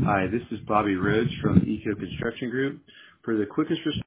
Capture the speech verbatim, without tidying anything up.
Hi, this is Bobby Rhodes from Eco Construction Group. For the quickest response